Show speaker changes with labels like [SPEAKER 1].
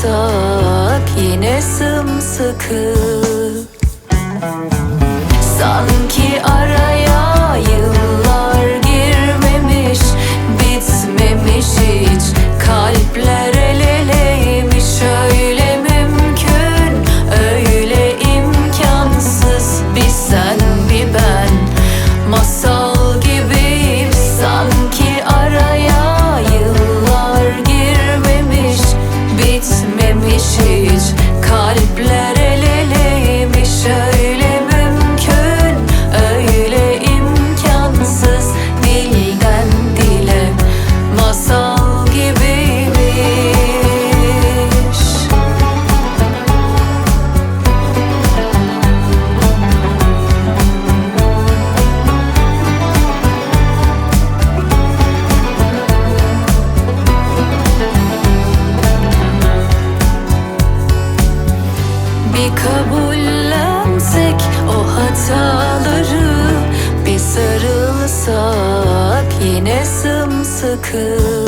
[SPEAKER 1] sarılsak yine sımsıkı. Sanki araya yıllar girmemiş, bitmemiş hiç, kalpler el eleymiş. Öyle mümkün, öyle imkansız, bir sen bir ben masal gibiyim. Sanki araya yıllar girmemiş, bitmemiş hiç, kalpler el eleymiş. Öyle mümkün, öyle imkansız, dilden dile masal gibiymiş. Bir kabullensek o hataları, bir sarılsak yine sımsıkı.